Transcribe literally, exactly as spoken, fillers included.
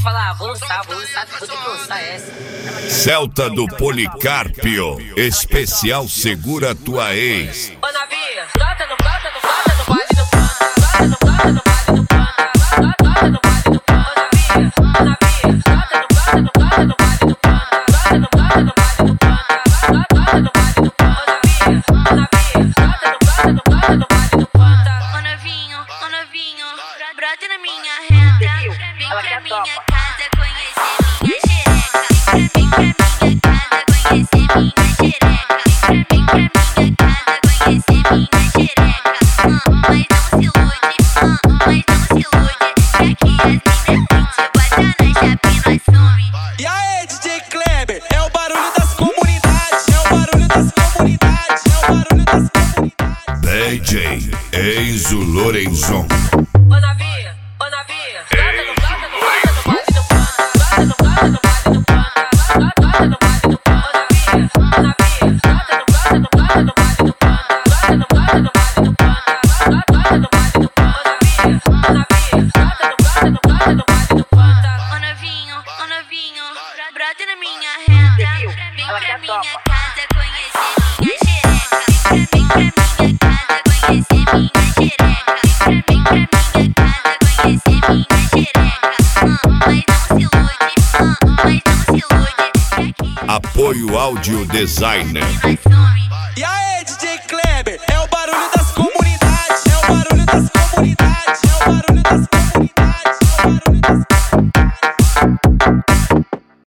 falar, vou lançar, vou lançar, vou ter que lançar essa. Celta do Policarpio, especial Segura Tua Ex. Ô novinha, brota no brota no brota no baile do panda, brota no brota no baile do panda, brota no baile do panda. Ô novinha, brota no brota no brota no baile do panda, brota no brota no baile do panda, brota no baile do panda. Ô novinha, brota no brota no brota no baile do panda. Ô novinho, ô novinho, brota na minha renda, vem pra minha casa conhecer minha xereca, vem pra minha casa conhecer minha xereca, vem pra minha casa conhecer minha xereca. Mas não se ilude, mas não se ilude, que aqui as mina te bota na chapa e nós some. E aí, D J Kleber, é o barulho das comunidades, é o barulho das comunidades, é o barulho das comunidades. D J Enzo Lorenzon. Ô novinha, ô novinha, brota no brota no brota no baile do panda, brota no brota no baile do panda, brota no baile do panda. Ô novinha, brota no brota no brota no baile do panda, brota no brota no baile do panda, brota no baile do panda. Ô novinha, brota no brota no brota no baile do panda. Ô novinho, ô novinho, brota na minha renda, vem pra minha casa conhecer minha xereca, vem pra minha casa conhecer minha xereca, vem pra minha casa conhecer minha xereca. Mas não se ilude, mas não se ilude, que aqui Apoio Áudio Designer. nós some. E aí, D J Kleber, é o barulho das comunidades, é o barulho das